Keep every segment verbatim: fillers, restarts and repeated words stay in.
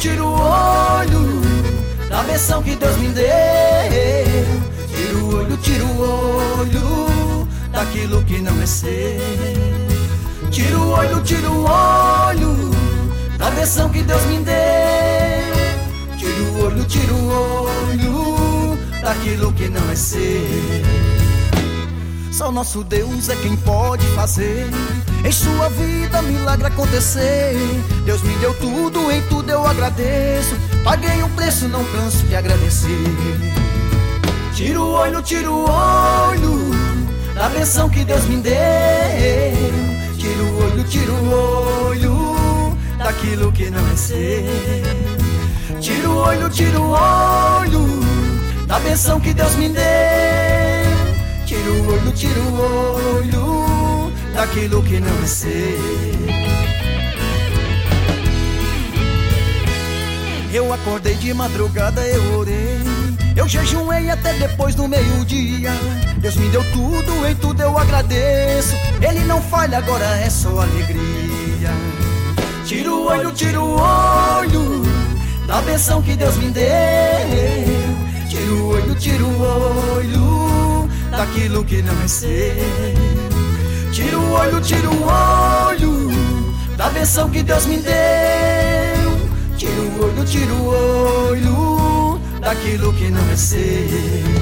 tira o olho da benção que Deus me deu. Tira o olho, tira o olho daquilo que não é seu. Tira o olho, tira o olho da benção que Deus me deu. Tira o olho, tira o olho daquilo que não é seu. Só nosso Deus é quem pode fazer em sua vida milagre acontecer. Deus me deu tudo, em tudo eu agradeço. Paguei um preço, não canso de agradecer. Tira o olho, tira o olho da benção que Deus me deu. Tira o olho, tira o olho daquilo que não é seu. Tira o olho, tira o olho da benção que Deus me deu. Tira o olho, tira o olho daquilo que não é seu. Eu acordei de madrugada, eu orei, eu jejuei até depois do meio-dia. Deus me deu tudo, em tudo eu agradeço. Ele não falha, agora é só alegria. Tira o olho, tira o olho da benção que Deus me deu. Tira o olho, tira o olho daquilo que não é seu. Tira o olho, tira o olho da benção que Deus me deu. Tira o olho, tira o olho daquilo que não é seu.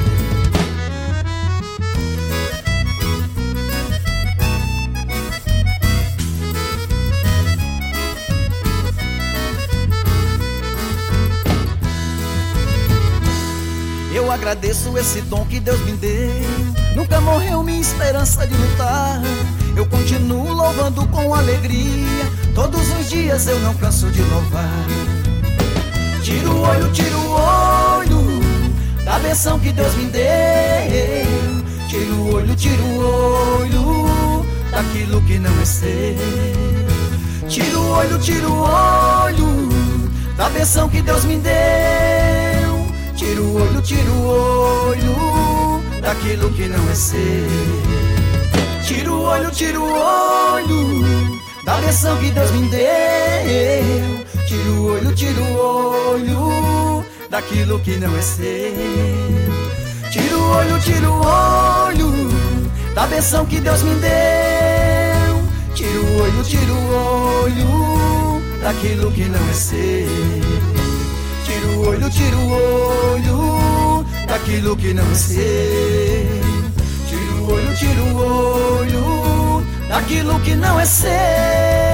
Eu agradeço esse dom que Deus me deu. Nunca morreu minha esperança de lutar. Eu continuo louvando com alegria. Todos os dias eu não canso de louvar. Tira o olho, tira o olho da benção que Deus me deu. Tira o olho, tira o olho daquilo que não é seu. Tira o olho, tira o olho da benção que Deus me deu. Tira o olho, tira o olho daquilo que não é seu. Tira o olho, tira o olho da benção que Deus me deu. Tira o olho, tira o olho daquilo que não é seu. Tira o olho, tira o olho da benção que Deus me deu. Tira o olho, tira o olho daquilo que não é seu. Tira o olho, tira o olho daquilo que não é seu. Tira o olho, tira o olho daquilo que não é seu.